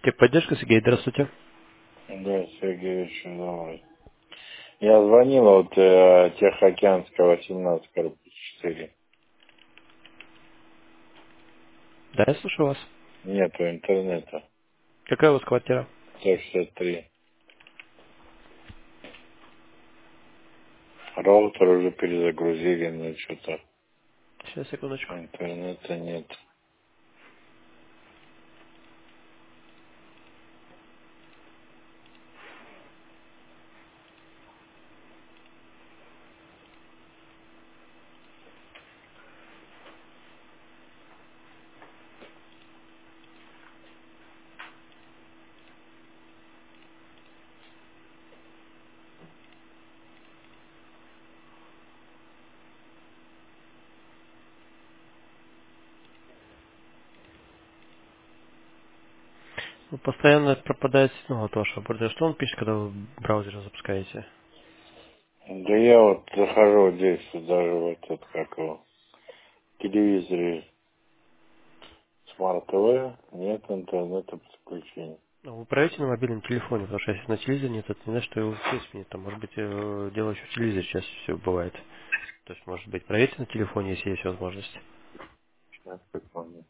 Техподдержка, Сергей, здравствуйте. Да, Сергей, еще давай. Я звонил от Тихоокеанского 17, корпус 4. Да, я слушаю вас. Нету интернета. Какая у вас квартира? 163. Роутер уже перезагрузили, но что-то Сейчас, секундочку. интернета нет. Ну, постоянно пропадает сигнал от вашего браузера. Что он пишет, когда вы браузер запускаете? Да я вот захожу вот здесь, вот даже в этот, как его, телевизоре Smart TV, нет интернета подключения. Ну, вы проверьте на мобильном телефоне, потому что если на телевизоре нет, это не значит, что его здесь нет. Там, может быть, дело еще в телевизоре сейчас все бывает. То есть, может быть, проверьте на телефоне, если есть возможность. Сейчас припомню.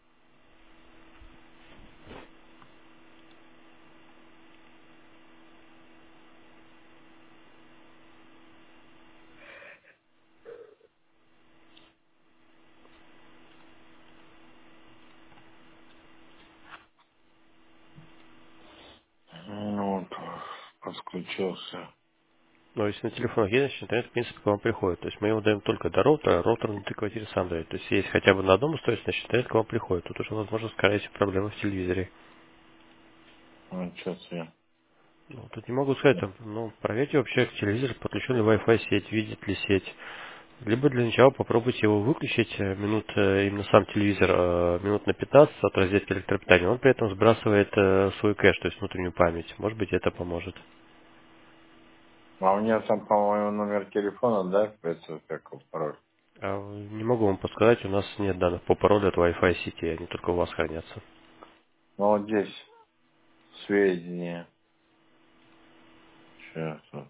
Ну вот, подключился. Но если на телефонах есть, значит, интернет, в принципе, к вам приходит. То есть мы его даем только до роутера, а роутер внутри квартиры сам дает. То есть если хотя бы на одном устройстве, значит, интернет к вам приходит. Тут уже, возможно, скорее всего, проблемы в телевизоре. Вот сейчас я. Ну, тут не могу сказать, там, ну, проверьте вообще телевизор, подключен ли Wi-Fi сеть, видит ли сеть. Либо для начала попробуйте его выключить именно сам телевизор, минут на 15 от розетки электропитания. Он при этом сбрасывает свой кэш, то есть внутреннюю память. Может быть, это поможет. А у меня там, по-моему, номер телефона, да, это как его пароль? Не могу вам подсказать, у нас нет данных по паролю от Wi-Fi сети, они только у вас хранятся. Ну, вот здесь сведения. Сейчас. Вот.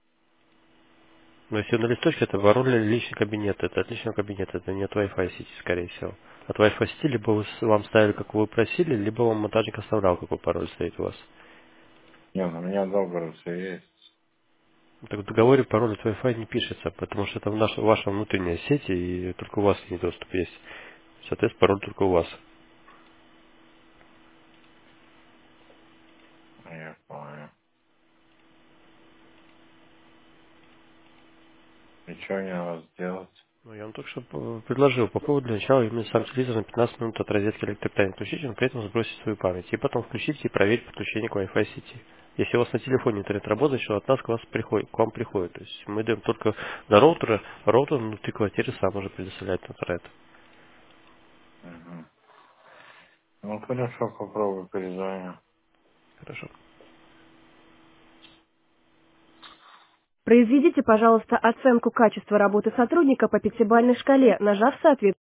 Но если на листочке, это пароль личный кабинет, это от личного кабинета, это не от Wi-Fi сети, скорее всего. От Wi-Fi сети либо вам ставили, как вы просили, либо вам монтажник оставлял, какой пароль стоит у вас. Не, ну, у меня договор все есть. Так в договоре пароль от Wi-Fi не пишется, потому что это ваша внутренняя сеть, и только у вас не доступ есть. Соответственно, пароль только у вас. Я понял. И что мне надо сделать? Ну, я вам только что предложил по поводу для начала именно сам телевизор на 15 минут от розетки электропитания включить, но при этом сбросить свою память. И потом включить и проверить подключение к Wi-Fi сети. Если у вас на телефоне интернет работает, что от нас к вам приходит. То есть мы даем только на роутера, а роутер внутри квартиры сам уже предоставляет интернет. Угу. Ну, хорошо, попробую перезвоню. Хорошо. Произведите, пожалуйста, оценку качества работы сотрудника по пятибалльной шкале, нажав соответствующий